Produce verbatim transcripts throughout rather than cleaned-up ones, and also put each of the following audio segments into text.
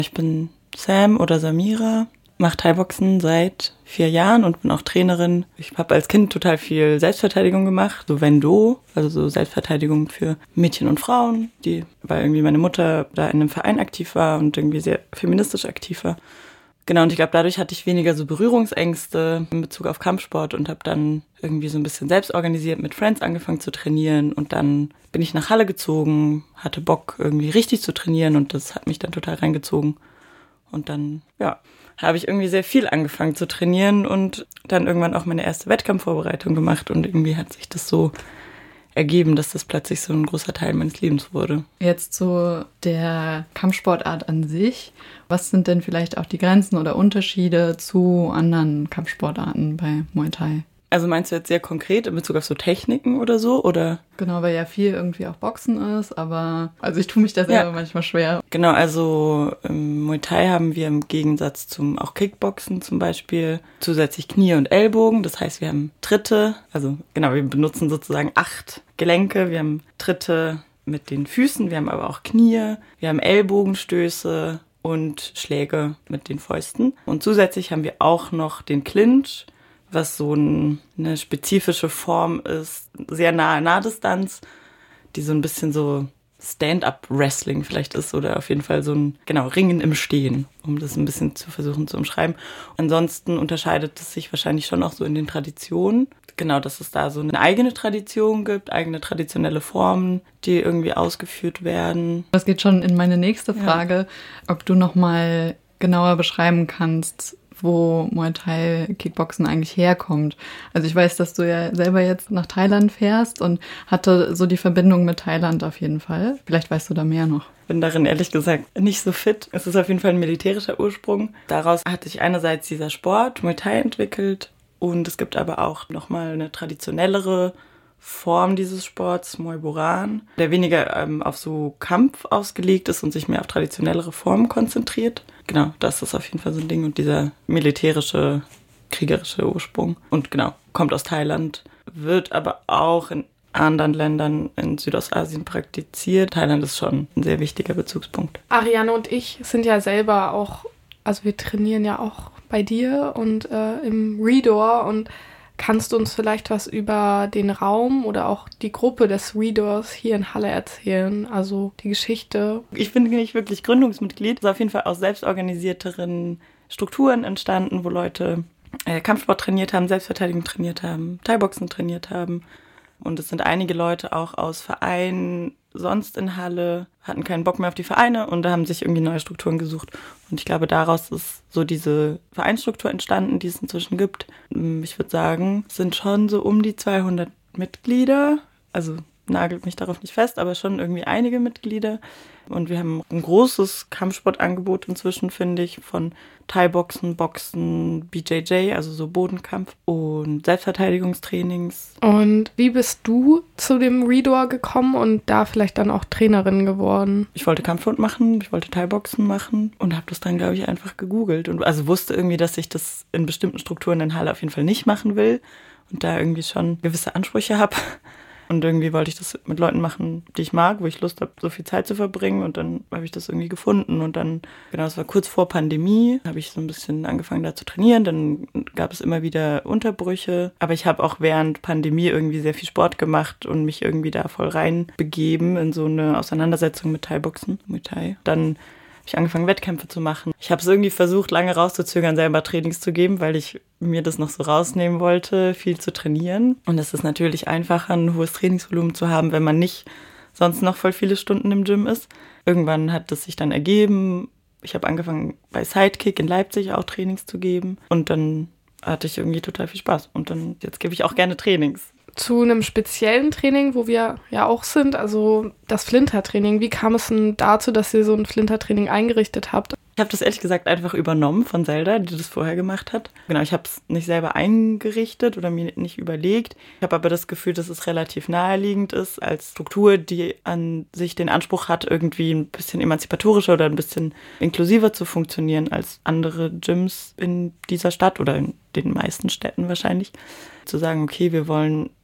Ich bin Sam oder Samira, mache Thai-Boxen seit vier Jahren und bin auch Trainerin. Ich habe als Kind total viel Selbstverteidigung gemacht, so Wendo, also so Selbstverteidigung für Mädchen und Frauen, die, weil irgendwie meine Mutter da in einem Verein aktiv war und irgendwie sehr feministisch aktiv war. Genau, und ich glaube, dadurch hatte ich weniger so Berührungsängste in Bezug auf Kampfsport und habe dann irgendwie so ein bisschen selbst organisiert mit Friends angefangen zu trainieren. Und dann bin ich nach Halle gezogen, hatte Bock irgendwie richtig zu trainieren und das hat mich dann total reingezogen. Und dann, ja, habe ich irgendwie sehr viel angefangen zu trainieren und dann irgendwann auch meine erste Wettkampfvorbereitung gemacht. Und irgendwie hat sich das so ergeben, dass das plötzlich so ein großer Teil meines Lebens wurde. Jetzt zu der Kampfsportart an sich. Was sind denn vielleicht auch die Grenzen oder Unterschiede zu anderen Kampfsportarten bei Muay Thai? Also meinst du jetzt sehr konkret in Bezug auf so Techniken oder so, oder? Genau, weil ja viel irgendwie auch Boxen ist, aber also ich tue mich da selber ja. manchmal schwer. Genau, also im Muay Thai haben wir im Gegensatz zum auch Kickboxen zum Beispiel zusätzlich Knie und Ellbogen. Das heißt, wir haben Tritte, also genau, wir benutzen sozusagen acht Gelenke. Wir haben Tritte mit den Füßen, wir haben aber auch Knie, wir haben Ellbogenstöße und Schläge mit den Fäusten. Und zusätzlich haben wir auch noch den Clinch, was so ein, eine spezifische Form ist, sehr nahe Nahdistanz, die so ein bisschen so Stand-up-Wrestling vielleicht ist oder auf jeden Fall so ein, genau, Ringen im Stehen, um das ein bisschen zu versuchen zu umschreiben. Ansonsten unterscheidet es sich wahrscheinlich schon auch so in den Traditionen. Genau, dass es da so eine eigene Tradition gibt, eigene traditionelle Formen, die irgendwie ausgeführt werden. Das geht schon in meine nächste Frage, ja. Ob du nochmal genauer beschreiben kannst, wo Muay Thai Kickboxen eigentlich herkommt. Also ich weiß, dass du ja selber jetzt nach Thailand fährst und hatte so die Verbindung mit Thailand auf jeden Fall. Vielleicht weißt du da mehr noch. Bin darin ehrlich gesagt nicht so fit. Es ist auf jeden Fall ein militärischer Ursprung. Daraus hatte ich einerseits dieser Sport Muay Thai entwickelt und es gibt aber auch nochmal eine traditionellere Form dieses Sports, Muay Boran, der weniger ähm, auf so Kampf ausgelegt ist und sich mehr auf traditionellere Formen konzentriert. Genau, das ist auf jeden Fall so ein Ding. Und dieser militärische, kriegerische Ursprung. Und genau, kommt aus Thailand, wird aber auch in anderen Ländern in Südostasien praktiziert. Thailand ist schon ein sehr wichtiger Bezugspunkt. Ariane und ich sind ja selber auch, also wir trainieren ja auch bei dir und äh, im Redor. Und kannst du uns vielleicht was über den Raum oder auch die Gruppe des Redors hier in Halle erzählen? Also die Geschichte. Ich bin nicht wirklich Gründungsmitglied. Es ist auf jeden Fall aus selbstorganisierteren Strukturen entstanden, wo Leute äh, Kampfsport trainiert haben, Selbstverteidigung trainiert haben, Thai-Boxen trainiert haben. Und es sind einige Leute auch aus Vereinen sonst in Halle, hatten keinen Bock mehr auf die Vereine und da haben sich irgendwie neue Strukturen gesucht. Und ich glaube, daraus ist so diese Vereinsstruktur entstanden, die es inzwischen gibt. Ich würde sagen, es sind schon so um die zweihundert Mitglieder. Also nagelt mich darauf nicht fest, aber schon irgendwie einige Mitglieder. Und wir haben ein großes Kampfsportangebot inzwischen, finde ich, von Thai-Boxen, Boxen, B J J, also so Bodenkampf und Selbstverteidigungstrainings. Und wie bist du zu dem Redor gekommen und da vielleicht dann auch Trainerin geworden? Ich wollte Kampfsport machen, ich wollte Thai-Boxen machen und habe das dann, glaube ich, einfach gegoogelt. Und also wusste irgendwie, dass ich das in bestimmten Strukturen in Halle auf jeden Fall nicht machen will und da irgendwie schon gewisse Ansprüche habe. Und irgendwie wollte ich das mit Leuten machen, die ich mag, wo ich Lust habe, so viel Zeit zu verbringen. Und dann habe ich das irgendwie gefunden. Und dann, genau, es war kurz vor Pandemie, habe ich so ein bisschen angefangen da zu trainieren. Dann gab es immer wieder Unterbrüche. Aber ich habe auch während Pandemie irgendwie sehr viel Sport gemacht und mich irgendwie da voll reinbegeben in so eine Auseinandersetzung mit Thai-Boxen, Muay Thai. Dann habe ich angefangen, Wettkämpfe zu machen. Ich habe es irgendwie versucht, lange rauszuzögern, selber Trainings zu geben, weil ich mir das noch so rausnehmen wollte, viel zu trainieren. Und es ist natürlich einfacher, ein hohes Trainingsvolumen zu haben, wenn man nicht sonst noch voll viele Stunden im Gym ist. Irgendwann hat es sich dann ergeben. Ich habe angefangen, bei Sidekick in Leipzig auch Trainings zu geben. Und dann hatte ich irgendwie total viel Spaß. Und dann, jetzt gebe ich auch gerne Trainings. Zu einem speziellen Training, wo wir ja auch sind, also das Flinter-Training. Wie kam es denn dazu, dass ihr so ein Flinter-Training eingerichtet habt? Ich habe das ehrlich gesagt einfach übernommen von Zelda, die das vorher gemacht hat. Genau, ich habe es nicht selber eingerichtet oder mir nicht überlegt. Ich habe aber das Gefühl, dass es relativ naheliegend ist als Struktur, die an sich den Anspruch hat, irgendwie ein bisschen emanzipatorischer oder ein bisschen inklusiver zu funktionieren als andere Gyms in dieser Stadt oder in den meisten Städten wahrscheinlich. Zu sagen, okay, wir wollen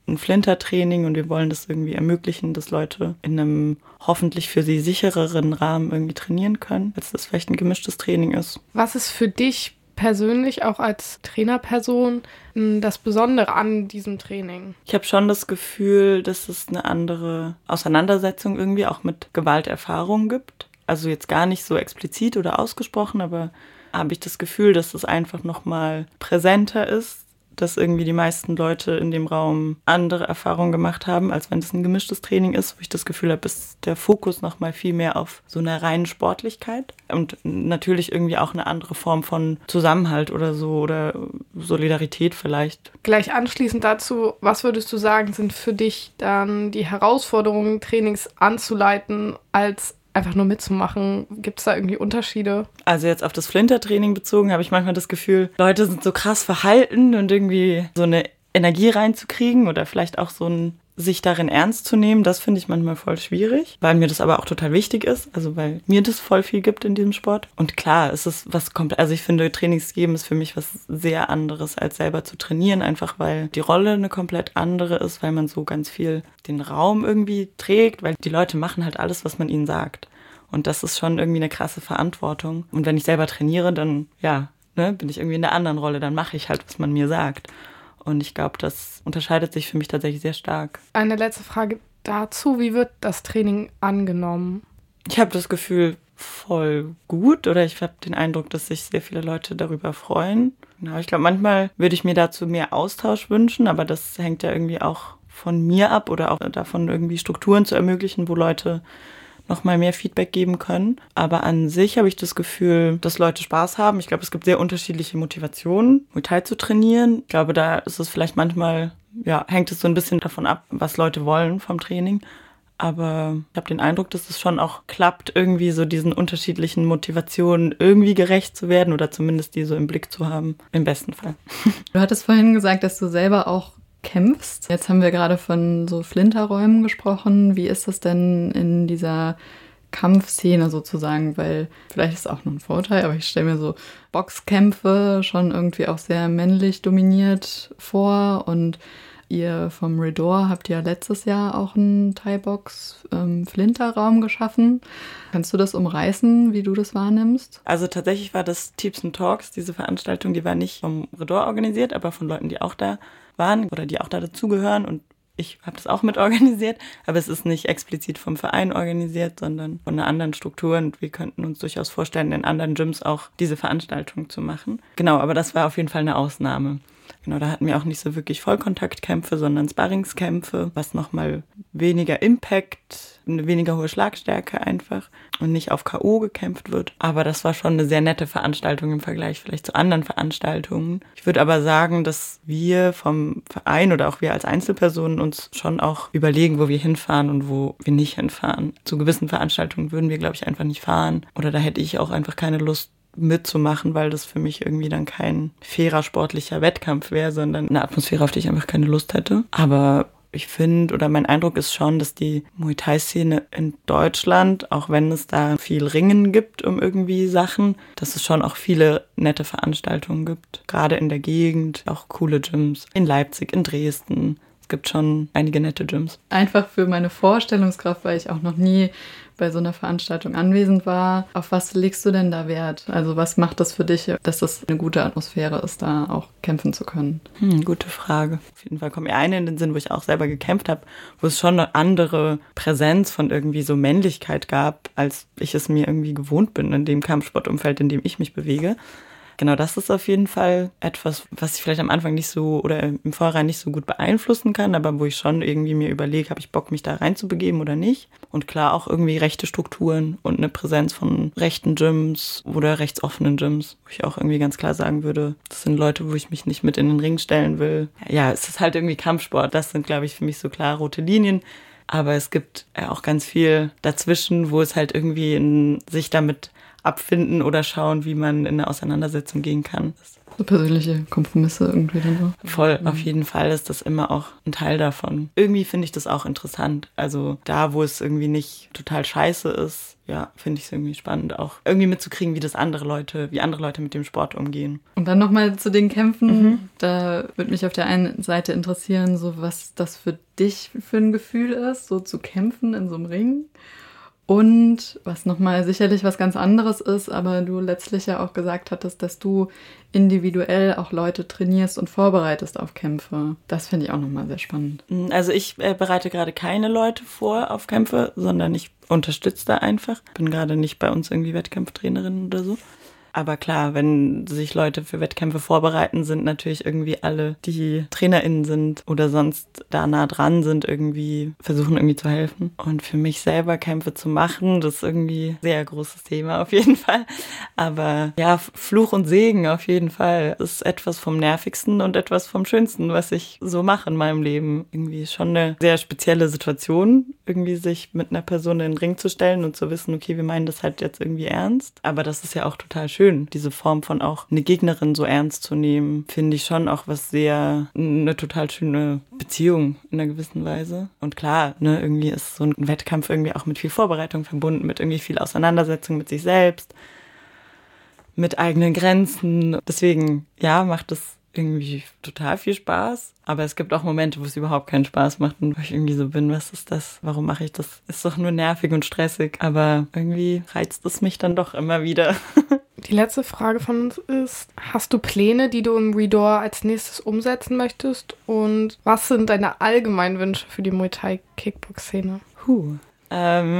ein Flinter-Training und wir wollen das irgendwie ermöglichen, dass Leute in einem hoffentlich für sie sichereren Rahmen irgendwie trainieren können, als das vielleicht ein gemischtes Training ist. Was ist für dich persönlich auch als Trainerperson das Besondere an diesem Training? Ich habe schon das Gefühl, dass es eine andere Auseinandersetzung irgendwie auch mit Gewalterfahrungen gibt. Also jetzt gar nicht so explizit oder ausgesprochen, aber habe ich das Gefühl, dass es einfach nochmal präsenter ist, dass irgendwie die meisten Leute in dem Raum andere Erfahrungen gemacht haben, als wenn es ein gemischtes Training ist, wo ich das Gefühl habe, ist der Fokus nochmal viel mehr auf so einer reinen Sportlichkeit und natürlich irgendwie auch eine andere Form von Zusammenhalt oder so oder Solidarität vielleicht. Gleich anschließend dazu, was würdest du sagen, sind für dich dann die Herausforderungen, Trainings anzuleiten, als einfach nur mitzumachen? Gibt es da irgendwie Unterschiede? Also jetzt auf das Flinter-Training bezogen habe ich manchmal das Gefühl, Leute sind so krass verhalten und irgendwie so eine Energie reinzukriegen oder vielleicht auch so ein sich darin ernst zu nehmen, das finde ich manchmal voll schwierig, weil mir das aber auch total wichtig ist, also weil mir das voll viel gibt in diesem Sport. Und klar, es ist was kommt, also ich finde, Trainings geben ist für mich was sehr anderes, als selber zu trainieren, einfach weil die Rolle eine komplett andere ist, weil man so ganz viel den Raum irgendwie trägt, weil die Leute machen halt alles, was man ihnen sagt. Und das ist schon irgendwie eine krasse Verantwortung. Und wenn ich selber trainiere, dann, ja, ne, bin ich irgendwie in der anderen Rolle, dann mache ich halt, was man mir sagt. Und ich glaube, das unterscheidet sich für mich tatsächlich sehr stark. Eine letzte Frage dazu. Wie wird das Training angenommen? Ich habe das Gefühl, voll gut. Oder ich habe den Eindruck, dass sich sehr viele Leute darüber freuen. Ja, ich glaube, manchmal würde ich mir dazu mehr Austausch wünschen. Aber das hängt ja irgendwie auch von mir ab oder auch davon, irgendwie Strukturen zu ermöglichen, wo Leute noch mal mehr Feedback geben können. Aber an sich habe ich das Gefühl, dass Leute Spaß haben. Ich glaube, es gibt sehr unterschiedliche Motivationen, Muay Thai zu trainieren. Ich glaube, da ist es vielleicht manchmal, ja, hängt es so ein bisschen davon ab, was Leute wollen vom Training. Aber ich habe den Eindruck, dass es schon auch klappt, irgendwie so diesen unterschiedlichen Motivationen irgendwie gerecht zu werden oder zumindest die so im Blick zu haben, im besten Fall. Du hattest vorhin gesagt, dass du selber auch kämpfst. Jetzt haben wir gerade von so Flinterräumen gesprochen. Wie ist das denn in dieser Kampfszene sozusagen? Weil vielleicht ist es auch nur ein Vorteil, aber ich stelle mir so Boxkämpfe schon irgendwie auch sehr männlich dominiert vor. Und ihr vom Redor habt ja letztes Jahr auch einen Thai-Box-Flinterraum geschaffen. Kannst du das umreißen, wie du das wahrnimmst? Also tatsächlich war das Tips and Talks, diese Veranstaltung, die war nicht vom Redor organisiert, aber von Leuten, die auch da waren oder die auch da dazugehören und ich habe das auch mit organisiert, aber es ist nicht explizit vom Verein organisiert, sondern von einer anderen Struktur und wir könnten uns durchaus vorstellen, in anderen Gyms auch diese Veranstaltung zu machen. Genau, aber das war auf jeden Fall eine Ausnahme. Genau, da hatten wir auch nicht so wirklich Vollkontaktkämpfe, sondern Sparringskämpfe, was nochmal weniger Impact, eine weniger hohe Schlagstärke einfach und nicht auf K O gekämpft wird. Aber das war schon eine sehr nette Veranstaltung im Vergleich vielleicht zu anderen Veranstaltungen. Ich würde aber sagen, dass wir vom Verein oder auch wir als Einzelpersonen uns schon auch überlegen, wo wir hinfahren und wo wir nicht hinfahren. Zu gewissen Veranstaltungen würden wir, glaube ich, einfach nicht fahren. Oder da hätte ich auch einfach keine Lust mitzumachen, weil das für mich irgendwie dann kein fairer sportlicher Wettkampf wäre, sondern eine Atmosphäre, auf die ich einfach keine Lust hätte. Aber ich finde, oder mein Eindruck ist schon, dass die Muay Thai-Szene in Deutschland, auch wenn es da viel Ringen gibt um irgendwie Sachen, dass es schon auch viele nette Veranstaltungen gibt. Gerade in der Gegend, auch coole Gyms. In Leipzig, in Dresden. Es gibt schon einige nette Gyms. Einfach für meine Vorstellungskraft, weil ich auch noch nie bei so einer Veranstaltung anwesend war. Auf was legst du denn da Wert? Also was macht das für dich, dass das eine gute Atmosphäre ist, da auch kämpfen zu können? Hm, gute Frage. Auf jeden Fall kommt mir eine in den Sinn, wo ich auch selber gekämpft habe, wo es schon eine andere Präsenz von irgendwie so Männlichkeit gab, als ich es mir irgendwie gewohnt bin in dem Kampfsportumfeld, in dem ich mich bewege. Genau, das ist auf jeden Fall etwas, was ich vielleicht am Anfang nicht so oder im Vorhinein nicht so gut beeinflussen kann, aber wo ich schon irgendwie mir überlege, habe ich Bock, mich da reinzubegeben oder nicht. Und klar auch irgendwie rechte Strukturen und eine Präsenz von rechten Gyms oder rechtsoffenen Gyms, wo ich auch irgendwie ganz klar sagen würde, das sind Leute, wo ich mich nicht mit in den Ring stellen will. Ja, es ist halt irgendwie Kampfsport, das sind, glaube ich, für mich so klar rote Linien. Aber es gibt ja auch ganz viel dazwischen, wo es halt irgendwie in, sich damit abfinden oder schauen, wie man in eine Auseinandersetzung gehen kann. So persönliche Kompromisse irgendwie dann auch. Voll, auf jeden Fall ist das immer auch ein Teil davon. Irgendwie finde ich das auch interessant. Also da, wo es irgendwie nicht total scheiße ist, ja, finde ich es irgendwie spannend, auch irgendwie mitzukriegen, wie das andere Leute, wie andere Leute mit dem Sport umgehen. Und dann nochmal zu den Kämpfen. Mhm. Da würde mich auf der einen Seite interessieren, so was das für dich für ein Gefühl ist, so zu kämpfen in so einem Ring. Und was nochmal sicherlich was ganz anderes ist, aber du letztlich ja auch gesagt hattest, dass du individuell auch Leute trainierst und vorbereitest auf Kämpfe. Das finde ich auch nochmal sehr spannend. Also ich äh, bereite gerade keine Leute vor auf Kämpfe, sondern ich unterstütze da einfach. Bin gerade nicht bei uns irgendwie Wettkampftrainerin oder so. Aber klar, wenn sich Leute für Wettkämpfe vorbereiten, sind natürlich irgendwie alle, die TrainerInnen sind oder sonst da nah dran sind, irgendwie versuchen irgendwie zu helfen. Und für mich selber Kämpfe zu machen, das ist irgendwie ein sehr großes Thema auf jeden Fall. Aber ja, Fluch und Segen auf jeden Fall. Das ist etwas vom Nervigsten und etwas vom Schönsten, was ich so mache in meinem Leben. Irgendwie schon eine sehr spezielle Situation, irgendwie sich mit einer Person in den Ring zu stellen und zu wissen, okay, wir meinen das halt jetzt irgendwie ernst. Aber das ist ja auch total schön. Diese Form von auch eine Gegnerin so ernst zu nehmen, finde ich schon auch was sehr, eine total schöne Beziehung in einer gewissen Weise. Und klar, ne, irgendwie ist so ein Wettkampf irgendwie auch mit viel Vorbereitung verbunden, mit irgendwie viel Auseinandersetzung mit sich selbst, mit eigenen Grenzen. Deswegen, ja, macht es irgendwie total viel Spaß. Aber es gibt auch Momente, wo es überhaupt keinen Spaß macht und wo ich irgendwie so bin, was ist das? Warum mache ich das? Ist doch nur nervig und stressig. Aber irgendwie reizt es mich dann doch immer wieder. Die letzte Frage von uns ist, hast du Pläne, die du im Redor als nächstes umsetzen möchtest? Und was sind deine allgemeinen Wünsche für die Muay Thai Kickbox-Szene? Huh. Ähm...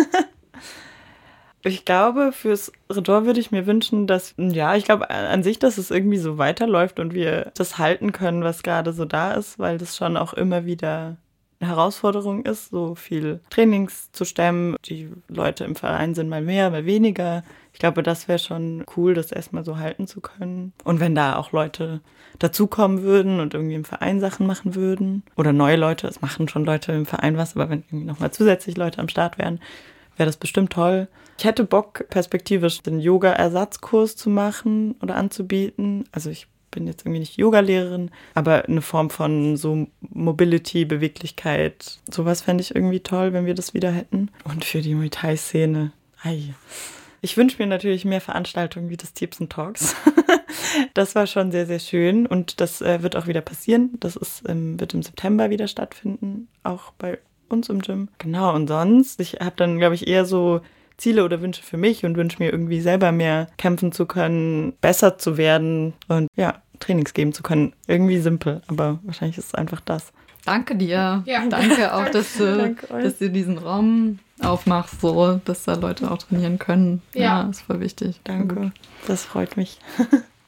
Ich glaube, fürs Redor würde ich mir wünschen, dass, ja, ich glaube an sich, dass es irgendwie so weiterläuft und wir das halten können, was gerade so da ist, weil das schon auch immer wieder eine Herausforderung ist, so viel Trainings zu stemmen. Die Leute im Verein sind mal mehr, mal weniger. Ich glaube, das wäre schon cool, das erstmal so halten zu können. Und wenn da auch Leute dazukommen würden und irgendwie im Verein Sachen machen würden oder neue Leute, es machen schon Leute im Verein was, aber wenn irgendwie nochmal zusätzlich Leute am Start wären, wäre das bestimmt toll. Ich hätte Bock, perspektivisch den Yoga-Ersatzkurs zu machen oder anzubieten. Also ich bin jetzt irgendwie nicht Yogalehrerin, aber eine Form von so Mobility, Beweglichkeit, sowas fände ich irgendwie toll, wenn wir das wieder hätten. Und für die Muay Thai-Szene, ei. Ich wünsche mir natürlich mehr Veranstaltungen wie das Tips and Talks. Das war schon sehr, sehr schön und das äh, wird auch wieder passieren. Das ist, ähm, wird im September wieder stattfinden, auch bei uns im Gym. Genau, und sonst, ich habe dann, glaube ich, eher so Ziele oder Wünsche für mich und wünsche mir irgendwie selber mehr kämpfen zu können, besser zu werden und ja, Trainings geben zu können. Irgendwie simpel, aber wahrscheinlich ist es einfach das. Danke dir. Ja. Danke auch, dass du, Danke dass du diesen Raum aufmachst, so, dass da Leute auch trainieren können. Ja, ja, ist voll wichtig. Danke, das freut mich.